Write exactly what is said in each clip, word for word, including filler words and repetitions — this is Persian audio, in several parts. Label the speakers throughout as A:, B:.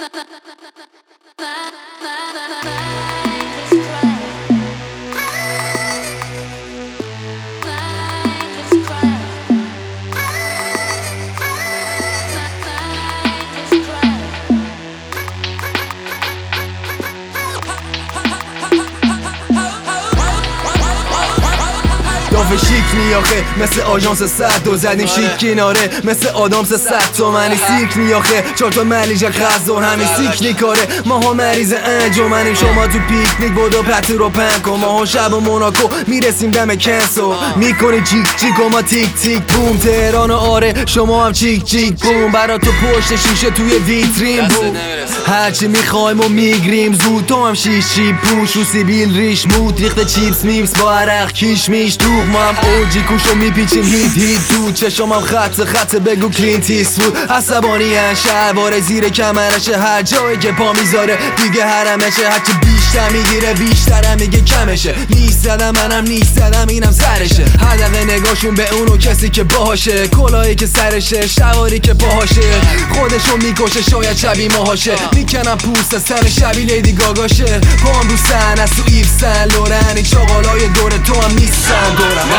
A: دافه شیک میاخه مثل آژانس صد دو زدیم شیک کناره مثل آدامس صد تومنی سیک میاخه چهار تا ملیجه خزار همین سیک نیکاره ماها مریض انجمنیم شما تو پیکنیک بودو پتی رو پنکو ماها شب و موناکو میرسیم دم کنسو میکنی چیک چیک و ما تیک تیک بوم تهران آره شما هم چیک چیک بوم برا تو پشت شیشه توی ویترین بوم هرچی میخوایم و میگریم زود تو هم شیش چیپ پوش رو سیبیل ریش مود ریخت چیپس میپس با عرق کیش میش دوغ ما هم اوجی کوشو میپیچیم هیت هیت دود چشم هم خط خط بگو کلینتیس بود عصبانی هن شلواره زیر کمرشه هر جایی که پا میذاره دیگه حرمشه هرچی بیشتر میگیره بیشترم میگه کمشه نیست زدم منم نیست زدم اینم سرشه هدف نگاهشون به اونو کسی که باهاشه کلاهی که سرشه شواری که پاهاشه خودشو میکشه شاید شبیه ماهاشه میکنم پوست سن شبیه لیدی گاگاشه پام رو سن از تو ایف سن لورن این چاقالای دور تو هم نیستن دورم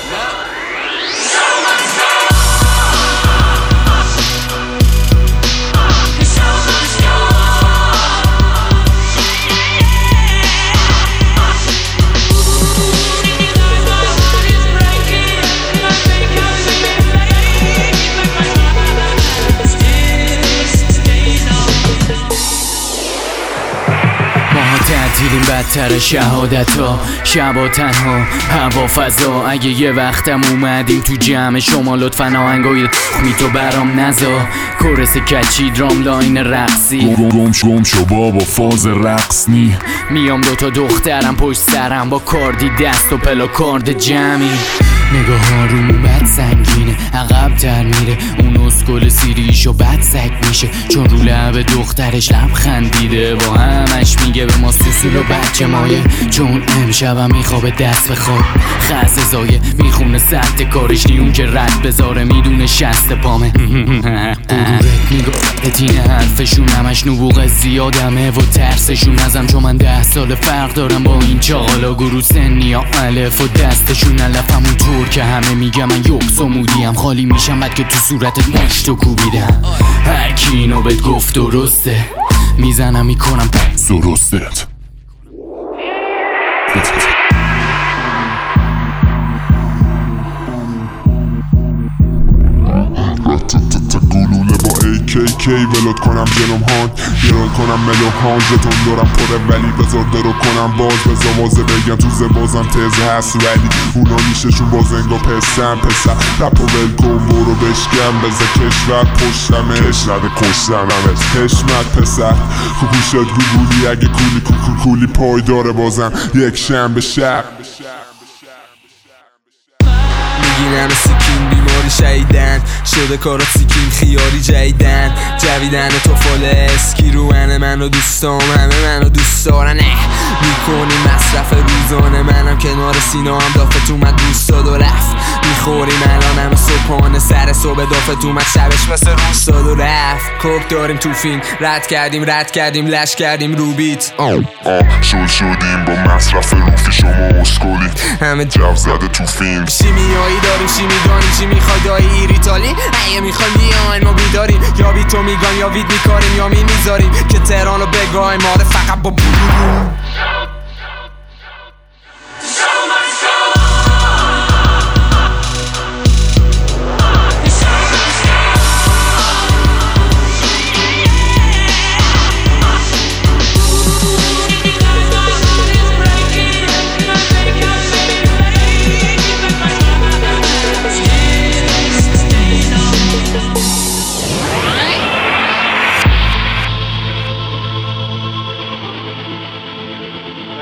B: تعطیلیم بدتر شهادت ها شبا تنها هوا فضا اگه یه وقتم اومدیم تو جمع شما لطفا آهنگای تخمی تو برام نزا کورس کچی درام لاین رقصی
C: گم شم شو بابا فاز رقص نی
B: میام دوتا دخترم پشت سرم با کاردی دست و پلاکارد جمعی نگاه ها رو بد سنگینه عقب تر میره اون اسکل سیریشو بد سگ میشه چون رو لب دخترش لب خندیده با همش میگه به ما سوسول و بچه مایه چون امشبم میخوابه دست به خواب خزه زایه میخونه سطح کارش نیون که رد بذاره میدونه شست پامه قرورت میگه تینه حرفشون همش نبوغ زیادمه و ترسشون ازم چون من ده سال فرق دارم با این چاقالا گروه سنی ها الف و دستشون علفمون تو که همه میگم من یکس و مودیم خالی میشم بعد که تو صورتت مشتو کوبیدم هر کی اینو بهت گفت درسته میزنم میکنم
C: درستت گلوله با ای کی کی ولود کنم جلوم هان گران کنم ملوم هان جتون دارم پره ولی بذار درو کنم باز بذار مازه بگم تو زبازم تزه هست ولی اونا نیششون باز انگا پسم پسم رپ و ول کن برو بشکم بذار کشور پشتمه کشور کشتمه حشمت پسر کوکو شد گوگولی اگه کولی کوکو کولی پای داره بازم یک شنبه شب
D: میگینم سیکین بیماری شیدن شده کارات سیکین خیاری جیدن جویدن تو فال اسکی رو انه منو دوستام همه منو دوست دارن میکنی مصرف روزانه منم کنار سینا هم دافت اومد دوست داد و رفت میخوریم الان همه صبحانه سر صبح دافت اومد شبش مثل روز داد و رفت کوک داریم تو فیلم رد کردیم رد کردیم لش کردیم رو بیت
C: آه آه شل شدیم با مصرف روفی شما اسکولی
D: همه
C: جو زده تو فیلم
D: شیمیایی داریم چی میدانیم چی میخوای دایی ایریتالی اگه میخوای بیاین ما بیداریم یا بی تو میگان یا وید میکاریم یا می میذاریم که تهرانو بگایم آره فقط با بلوم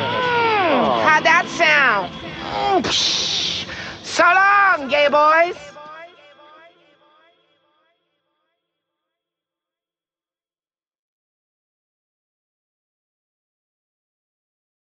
E: How'd that sound? So long, gay boys.